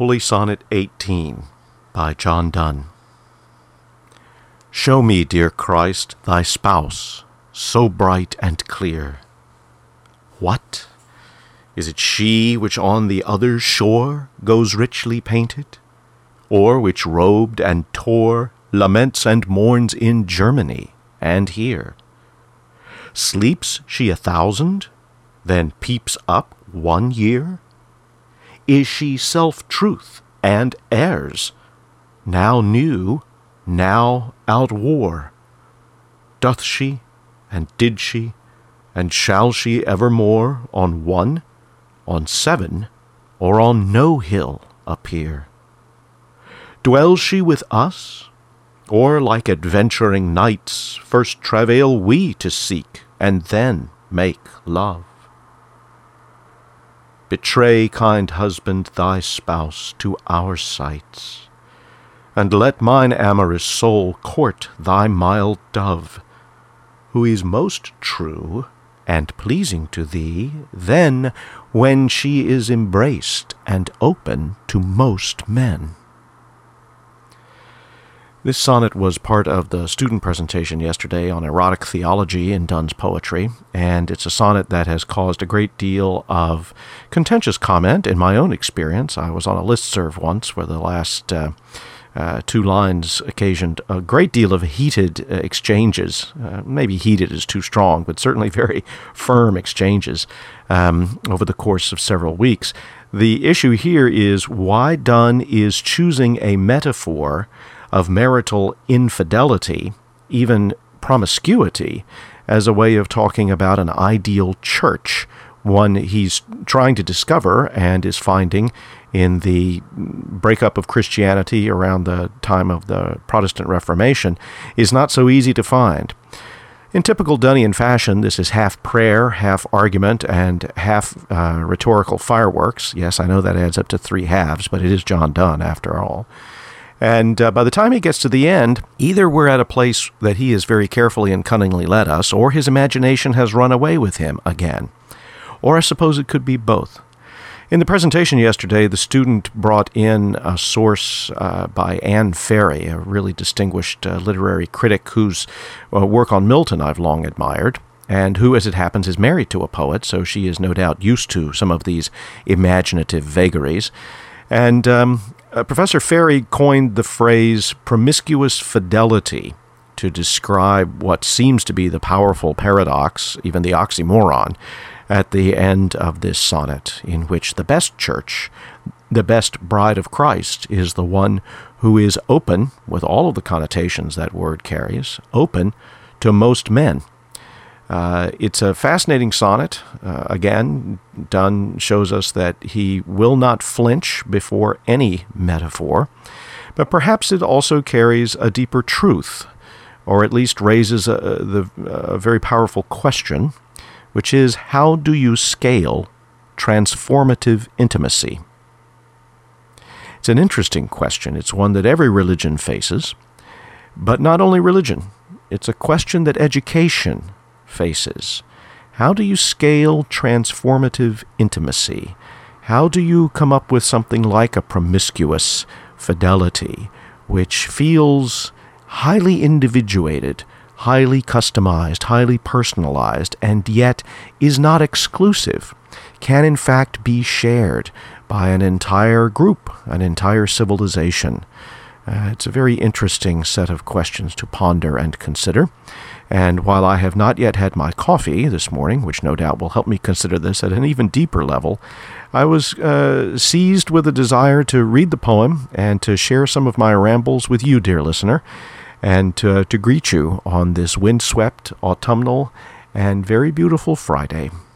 Holy Sonnet 18 by John Donne. Show me, dear Christ, thy spouse, so bright and clear. What? Is it she which on the other shore goes richly painted? Or which robed and tore laments and mourns in Germany and here? Sleeps she 1,000, then peeps up 1 year? Is she self-truth and airs, now new, now outwore? Doth she, and did she, and shall she evermore on 1, on 7, or on no hill appear? Dwells she with us, or like adventuring knights first travail we to seek, and then make love? Betray, kind husband, thy spouse to our sights, and let mine amorous soul court thy mild dove, who is most true and pleasing to thee then when she is embraced and open to most men. This sonnet was part of the student presentation yesterday on erotic theology in Donne's poetry, and it's a sonnet that has caused a great deal of contentious comment in my own experience. I was on a listserv once where the last 2 lines occasioned a great deal of heated exchanges. Maybe heated is too strong, but certainly very firm exchanges over the course of several weeks. The issue here is why Donne is choosing a metaphor of marital infidelity, even promiscuity, as a way of talking about an ideal church, one he's trying to discover and is finding in the breakup of Christianity around the time of the Protestant Reformation is not so easy to find. In typical Donnean fashion, this is half prayer, half argument, and half rhetorical fireworks. Yes, I know that adds up to 3 halves, but it is John Donne after all. And by the time he gets to the end, either we're at a place that he has very carefully and cunningly led us, or his imagination has run away with him again. Or I suppose it could be both. In the presentation yesterday, the student brought in a source by Anne Ferry, a really distinguished literary critic whose work on Milton I've long admired, and who, as it happens, is married to a poet, so she is no doubt used to some of these imaginative vagaries. And Professor Ferry coined the phrase promiscuous fidelity to describe what seems to be the powerful paradox, even the oxymoron, at the end of this sonnet, in which the best church, the best bride of Christ, is the one who is open, with all of the connotations that word carries, open to most men. It's a fascinating sonnet. Again, Donne shows us that he will not flinch before any metaphor, but perhaps it also carries a deeper truth, or at least raises a very powerful question, which is, how do you scale transformative intimacy? It's an interesting question. It's one that every religion faces, but not only religion. It's a question that education faces. How do you scale transformative intimacy? How do you come up with something like a promiscuous fidelity, which feels highly individuated, highly customized, highly personalized, and yet is not exclusive, can in fact be shared by an entire group, an entire civilization? It's a very interesting set of questions to ponder and consider. And while I have not yet had my coffee this morning, which no doubt will help me consider this at an even deeper level, I was seized with a desire to read the poem and to share some of my rambles with you, dear listener, and to greet you on this windswept, autumnal, and very beautiful Friday.